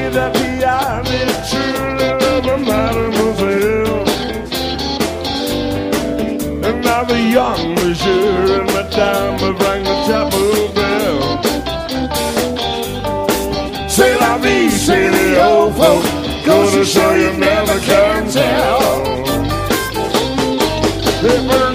that I need true love, mademoiselle. And now the young monsieur and madame rang the chapel bell. C'est la vie, say the old folk, goes to show you never can tell.